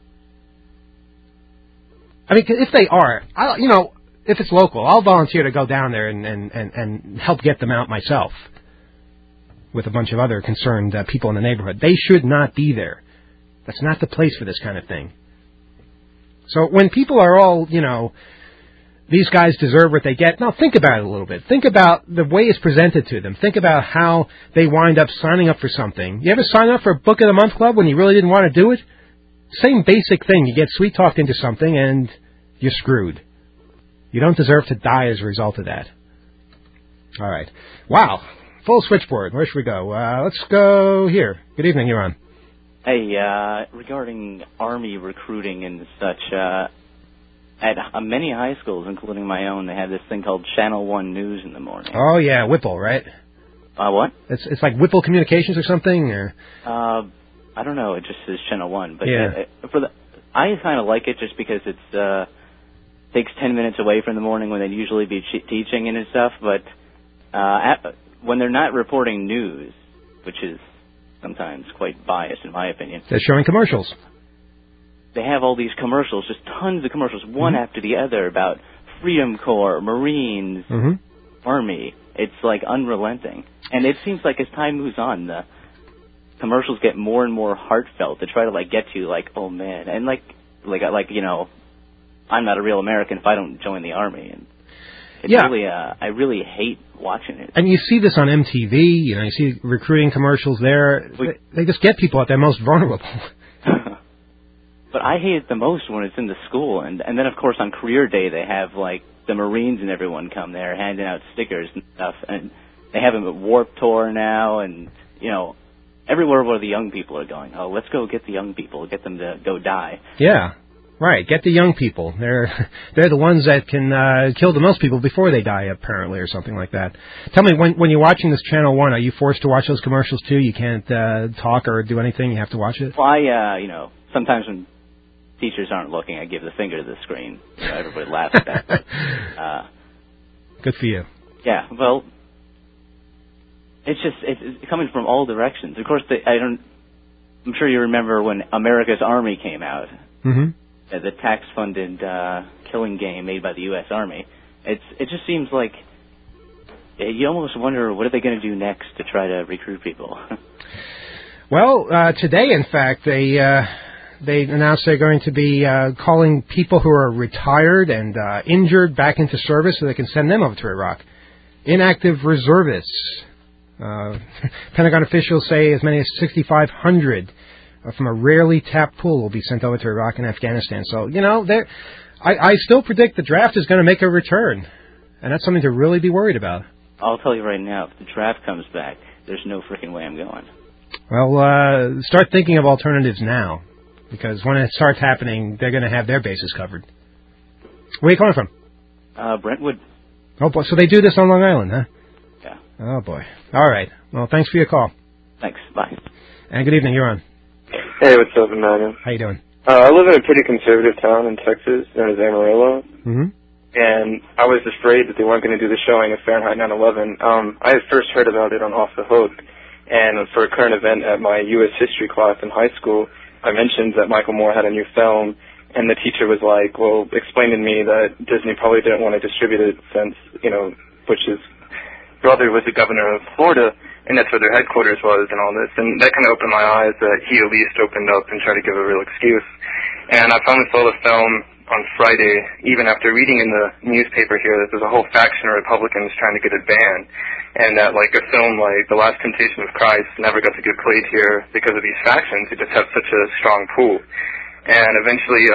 If they are, if it's local, I'll volunteer to go down there and help get them out myself with a bunch of other concerned people in the neighborhood. They should not be there. That's not the place for this kind of thing. So when people are all, these guys deserve what they get, now think about it a little bit. Think about the way it's presented to them. Think about how they wind up signing up for something. You ever sign up for a Book of the Month Club when you really didn't want to do it? Same basic thing. You get sweet-talked into something and you're screwed. You don't deserve to die as a result of that. All right. Wow. Full switchboard. Where should we go? Let's go here. Good evening. You're on. Hey, regarding Army recruiting and such, at many high schools, including my own, they have this thing called Channel 1 News in the morning. Oh, yeah, Whipple, right? What? It's like Whipple Communications or something? Or? I don't know. It just says Channel 1. But yeah. I kind of like it just because it's takes 10 minutes away from the morning when they'd usually be teaching and stuff. But when they're not reporting news, which is sometimes quite biased in my opinion. They're showing commercials. They have all these commercials, just tons of commercials, one after the other, about Freedom Corps, Marines, Army. It's like unrelenting. And it seems like as time moves on, the commercials get more and more heartfelt to try to like get to like, oh man, and like I'm not a real American if I don't join the Army. And it's really, I really hate watching it. And you see this on MTV. You see recruiting commercials there. They just get people at their most vulnerable. But I hate it the most when it's in the school. And then, of course, on career day, they have, like, the Marines and everyone come there handing out stickers and stuff. And they have them at Warped Tour now. And, everywhere where the young people are going. Oh, let's go get the young people, get them to go die. Yeah, right. Get the young people. They're the ones that can kill the most people before they die, apparently, or something like that. Tell me, when you're watching this Channel 1, are you forced to watch those commercials, too? You can't talk or do anything? You have to watch it? Well, I, sometimes when teachers aren't looking, I give the finger to the screen. Everybody laughs at that. But, good for you. Yeah, well, it's coming from all directions. Of course, I'm sure you remember when America's Army came out. Mm-hmm. The tax-funded killing game made by the U.S. Army. It just seems like you almost wonder what are they going to do next to try to recruit people. Well, today, in fact, they announced they're going to be calling people who are retired and injured back into service so they can send them over to Iraq. Inactive reservists. Pentagon officials say as many as 6,500 from a rarely tapped pool will be sent over to Iraq and Afghanistan. So, I still predict the draft is going to make a return, and that's something to really be worried about. I'll tell you right now, if the draft comes back, there's no freaking way I'm going. Well, start thinking of alternatives now, because when it starts happening, they're going to have their bases covered. Where are you calling from? Brentwood. Oh, boy. So they do this on Long Island, huh? Yeah. Oh, boy. All right. Well, thanks for your call. Thanks. Bye. And good evening. You're on. Hey, what's up, Emmanuel? How you doing? I live in a pretty conservative town in Texas known as Amarillo. Mm-hmm. And I was afraid that they weren't going to do the showing of Fahrenheit 9/11. I had first heard about it on Off the Hook. And for a current event at my U.S. history class in high school, I mentioned that Michael Moore had a new film. And the teacher was like, well, explained to me that Disney probably didn't want to distribute it since, Bush's brother was the governor of Florida, and that's where their headquarters was and all this. And that kind of opened my eyes that he at least opened up and tried to give a real excuse. And I finally saw the film on Friday, even after reading in the newspaper here that there's a whole faction of Republicans trying to get it banned. And that, like, a film like The Last Temptation of Christ never got to get played here because of these factions. It just has such a strong pull. And eventually,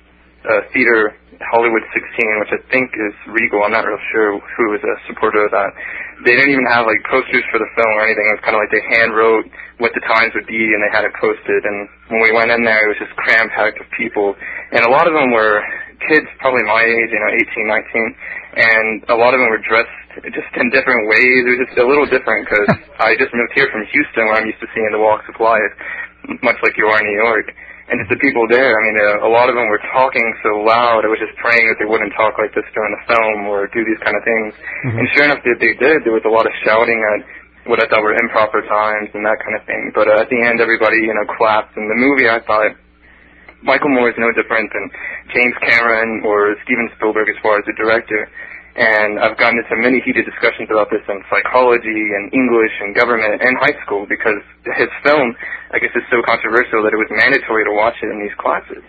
theater Hollywood 16, which I think is Regal, I'm not real sure who was a supporter of that. They didn't even have, like, posters for the film or anything. It was kind of like they hand-wrote what the times would be, and they had it posted. And when we went in there, it was just cram-packed of people. And a lot of them were kids probably my age, 18, 19, and a lot of them were dressed just in different ways. It was just a little different because I just moved here from Houston where I'm used to seeing the walks of life, much like you are in New York. And just the people there, a lot of them were talking so loud, I was just praying that they wouldn't talk like this during the film or do these kind of things. Mm-hmm. And sure enough, they did. There was a lot of shouting at what I thought were improper times and that kind of thing. But at the end, everybody, clapped. And the movie, I thought, Michael Moore is no different than James Cameron or Steven Spielberg as far as the director. And I've gotten into many heated discussions about this in psychology and English and government and high school because his film, I guess, is so controversial that it was mandatory to watch it in these classes.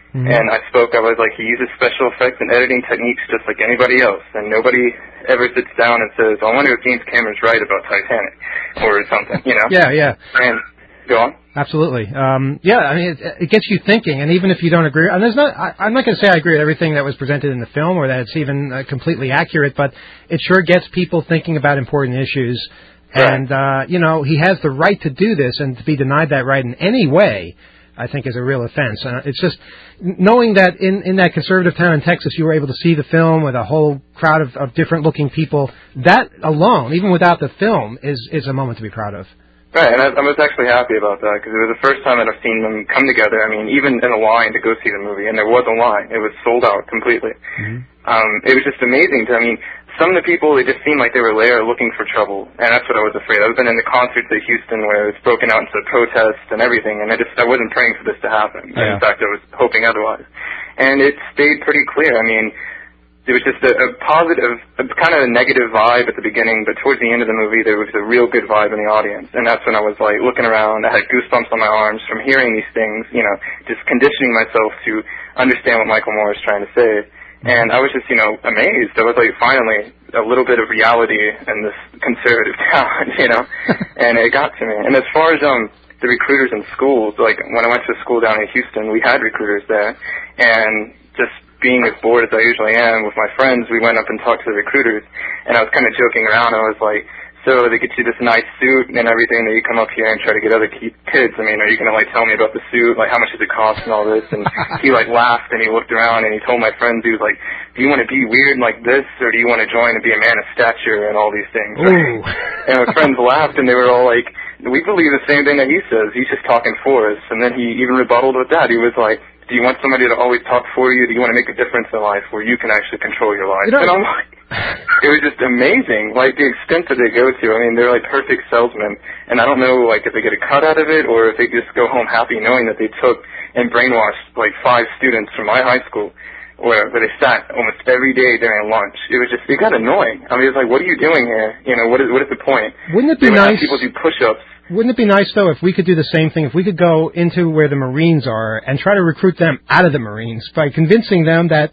And I was like, he uses special effects and editing techniques just like anybody else, and nobody ever sits down and says, I wonder if James Cameron's right about Titanic, or something, you know? Yeah. And, go on. Absolutely. I mean, it gets you thinking, and even if you don't agree, and I'm not going to say I agree with everything that was presented in the film or that it's even completely accurate, but it sure gets people thinking about important issues. Right. And, he has the right to do this, and to be denied that right in any way, I think, is a real offense. It's just knowing that in that conservative town in Texas, you were able to see the film with a whole crowd of different-looking people. That alone, even without the film, is a moment to be proud of. Right, and I was actually happy about that, because it was the first time that I've seen them come together. I mean, even in a line to go see the movie, and there was a line. It was sold out completely. Mm-hmm. It was just amazing. Some of the people, they just seemed like they were there looking for trouble, and that's what I was afraid. I've been in the concerts at Houston where it's broken out into protests and everything, and I wasn't praying for this to happen. Yeah. In fact, I was hoping otherwise. And it stayed pretty clear. I mean, it was just a positive, kind of a negative vibe at the beginning, but towards the end of the movie, there was a real good vibe in the audience. And that's when I was, like, looking around. I had goosebumps on my arms from hearing these things, just conditioning myself to understand what Michael Moore is trying to say. And I was just, amazed. I was like, finally, a little bit of reality in this conservative town, and it got to me. And as far as the recruiters in schools, like, when I went to school down in Houston, we had recruiters there, and just being as bored as I usually am with my friends, we went up and talked to the recruiters, and I was kind of joking around. I was like, so they get you this nice suit and everything that you come up here and try to get other kids. I mean, are you going to, tell me about the suit? How much does it cost and all this? And he, laughed and he looked around and he told my friends, he was like, do you want to be weird like this, or do you want to join and be a man of stature and all these things? Right? And my friends laughed and they were all like, we believe the same thing that he says. He's just talking for us. And then he even rebutted with that. He was like, do you want somebody to always talk for you? Do you want to make a difference in life where you can actually control your life? And I'm like, it was just amazing, the extent that they go to. I mean, they're perfect salesmen. And I don't know, if they get a cut out of it or if they just go home happy knowing that they took and brainwashed, 5 students from my high school where they sat almost every day during lunch. It was just, it got annoying. I mean, it's like, what are you doing here? What is the point? Wouldn't it be nice? Have people do push-ups. Wouldn't it be nice, though, if we could do the same thing, if we could go into where the Marines are and try to recruit them out of the Marines by convincing them that,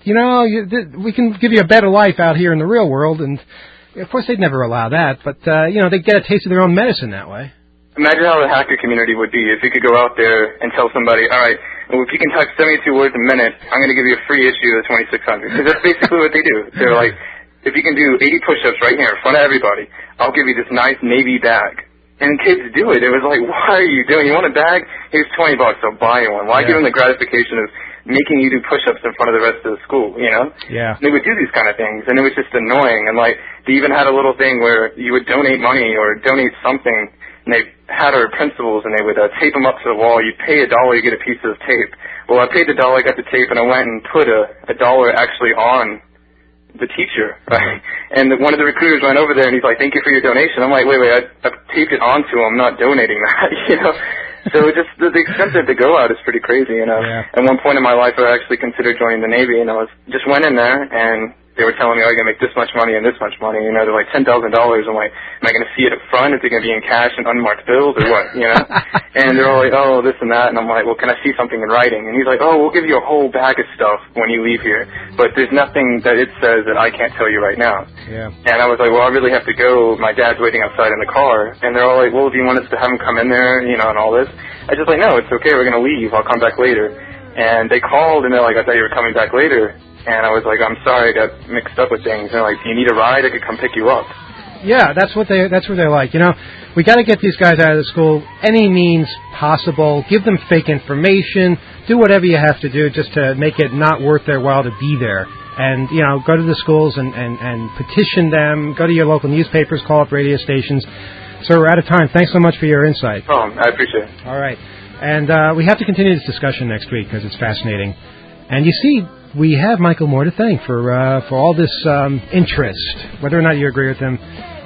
we can give you a better life out here in the real world. And, of course, they'd never allow that, but, they'd get a taste of their own medicine that way. Imagine how the hacker community would be if you could go out there and tell somebody, all right, well, if you can type 72 words a minute, I'm going to give you a free issue of the 2600. Because that's basically what they do. They're like, if you can do 80 push-ups right here in front of everybody, I'll give you this nice Navy bag. And kids do it. It was like, why are you doing? You want a bag? Here's $20. I'll buy you one. Why give them the gratification of making you do push-ups in front of the rest of the school, Yeah. And they would do these kind of things, and it was just annoying. And, they even had a little thing where you would donate money or donate something, and they had our principals, and they would tape them up to the wall. You'd pay $1, you get a piece of tape. Well, I paid the $1, I got the tape, and I went and put a $1 actually on the teacher, right? And one of the recruiters went over there and he's like, thank you for your donation. I'm like, wait, I've taped it onto him, I'm not donating that, So just the extent that they go out is pretty crazy, Yeah. At one point in my life, I actually considered joining the Navy, and I just went in there, and they were telling me, oh, you're going to make this much money and this much money, they're like $10,000. I'm like, am I going to see it up front? Is it going to be in cash and unmarked bills or what, And they're all like, oh, this and that, and I'm like, well, can I see something in writing? And he's like, oh, we'll give you a whole bag of stuff when you leave here, but there's nothing that it says that I can't tell you right now. Yeah. And I was like, well, I really have to go. My dad's waiting outside in the car, and they're all like, well, do you want us to have him come in there, and all this? I just like, no, it's okay, we're going to leave, I'll come back later. And they called, and they're like, I thought you were coming back later. And I was like, I'm sorry, I got mixed up with things. And they're like, do you need a ride? I could come pick you up. Yeah, that's what they're like. We got to get these guys out of the school any means possible. Give them fake information. Do whatever you have to do just to make it not worth their while to be there. And, go to the schools and petition them. Go to your local newspapers, call up radio stations. So we're out of time. Thanks so much for your insight. Oh, I appreciate it. All right. And we have to continue this discussion next week because it's fascinating. And you see, we have Michael Moore to thank for all this interest. Whether or not you agree with him,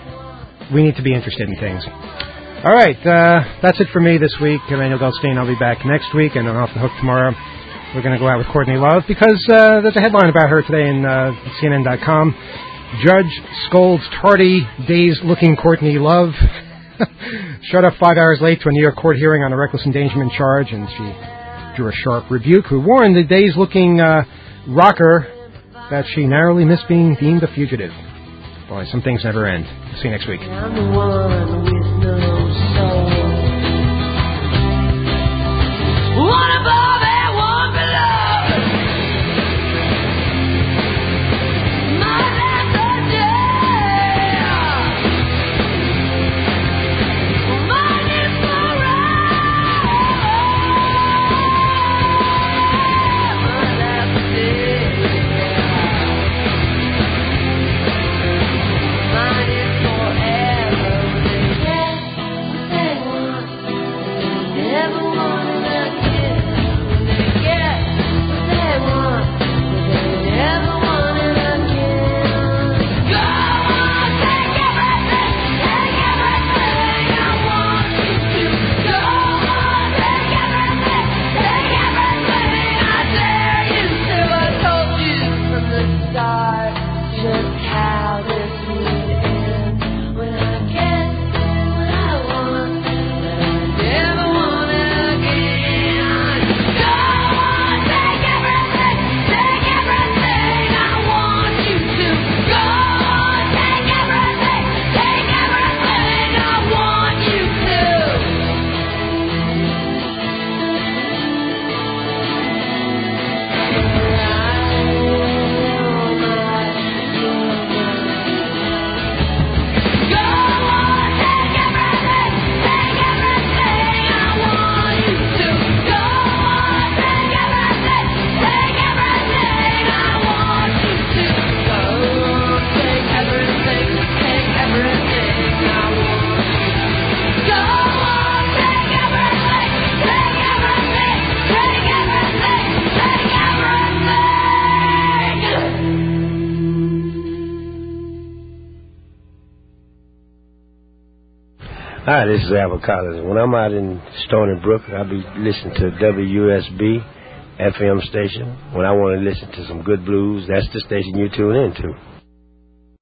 we need to be interested in things. All right, that's it for me this week. Emmanuel Goldstein, I'll be back next week, and on Off the Hook tomorrow. We're going to go out with Courtney Love because there's a headline about her today in CNN.com. Judge scolds tardy, dazed-looking Courtney Love. Showed up 5 hours late to a New York court hearing on a reckless endangerment charge, and she after a sharp rebuke, who warned the day's-looking rocker that she narrowly missed being deemed a fugitive. Boy, some things never end. See you next week. I'm the one with no soul. One above and one below. My life's a jail. Mine is Hi, this is Albert Collins. When I'm out in Stony Brook, I'll be listening to WUSB FM station. When I want to listen to some good blues, that's the station you tune in to.